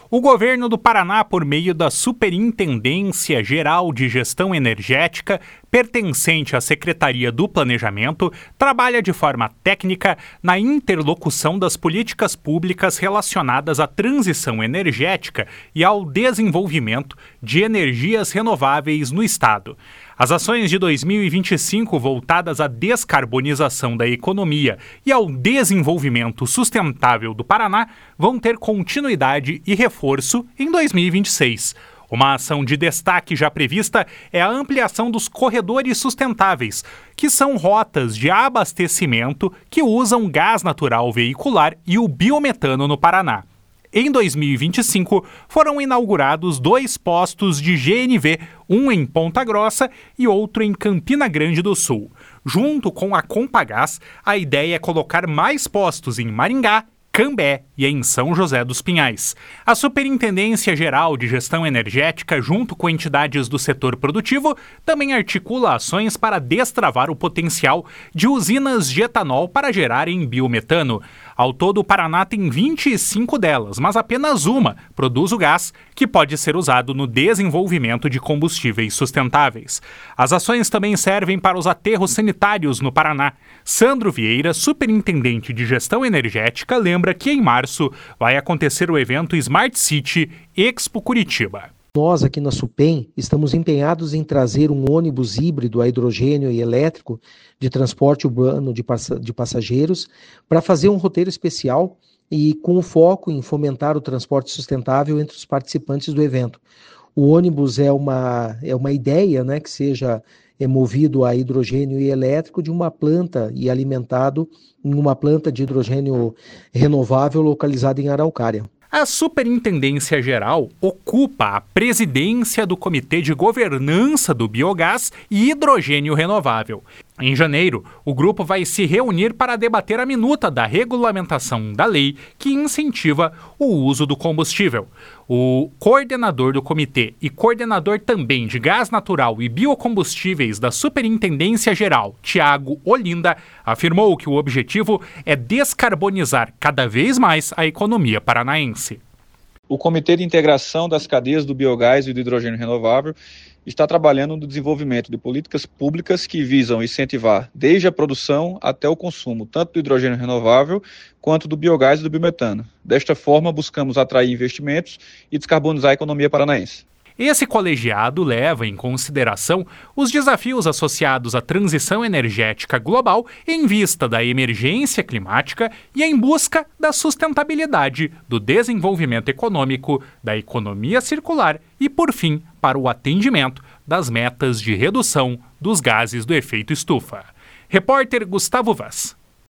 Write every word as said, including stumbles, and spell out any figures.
O governo do Paraná, por meio da Superintendência Geral de Gestão Energética, pertencente à Secretaria do Planejamento, trabalha de forma técnica na interlocução das políticas públicas relacionadas à transição energética e ao desenvolvimento de energias renováveis no Estado. As ações de dois mil e vinte e cinco voltadas à descarbonização da economia e ao desenvolvimento sustentável do Paraná vão ter continuidade e reforço em dois mil e vinte e seis. Uma ação de destaque já prevista é a ampliação dos corredores sustentáveis, que são rotas de abastecimento que usam gás natural veicular e o biometano no Paraná. Em dois mil e vinte e cinco, foram inaugurados dois postos de G N V, um em Ponta Grossa e outro em Campina Grande do Sul. Junto com a Compagás, a ideia é colocar mais postos em Maringá, Cambé e em São José dos Pinhais. A Superintendência Geral de Gestão Energética, junto com entidades do setor produtivo, também articula ações para destravar o potencial de usinas de etanol para gerarem biometano. Ao todo, o Paraná tem vinte e cinco delas, mas apenas uma produz o gás que pode ser usado no desenvolvimento de combustíveis sustentáveis. As ações também servem para os aterros sanitários no Paraná. Sandro Vieira, superintendente de gestão energética, lembra que em março vai acontecer o evento Smart City Expo Curitiba. Nós aqui na SUPEM estamos empenhados em trazer um ônibus híbrido a hidrogênio e elétrico de transporte urbano de, pass- de passageiros para fazer um roteiro especial e com o foco em fomentar o transporte sustentável entre os participantes do evento. O ônibus é uma, é uma ideia, né, que seja é movido a hidrogênio e elétrico de uma planta e alimentado em uma planta de hidrogênio renovável localizada em Araucária. A Superintendência Geral ocupa a presidência do Comitê de Governança do Biogás e Hidrogênio Renovável. Em janeiro, o grupo vai se reunir para debater a minuta da regulamentação da lei que incentiva o uso do combustível. O coordenador do comitê e coordenador também de gás natural e biocombustíveis da Superintendência Geral, Tiago Olinda, afirmou que o objetivo é descarbonizar cada vez mais a economia paranaense. O Comitê de Integração das Cadeias do Biogás e do Hidrogênio Renovável está trabalhando no desenvolvimento de políticas públicas que visam incentivar desde a produção até o consumo, tanto do hidrogênio renovável quanto do biogás e do biometano. Desta forma, buscamos atrair investimentos e descarbonizar a economia paranaense. Esse colegiado leva em consideração os desafios associados à transição energética global em vista da emergência climática e em busca da sustentabilidade, do desenvolvimento econômico, da economia circular e, por fim, para o atendimento das metas de redução dos gases do efeito estufa. Repórter Gustavo Vaz.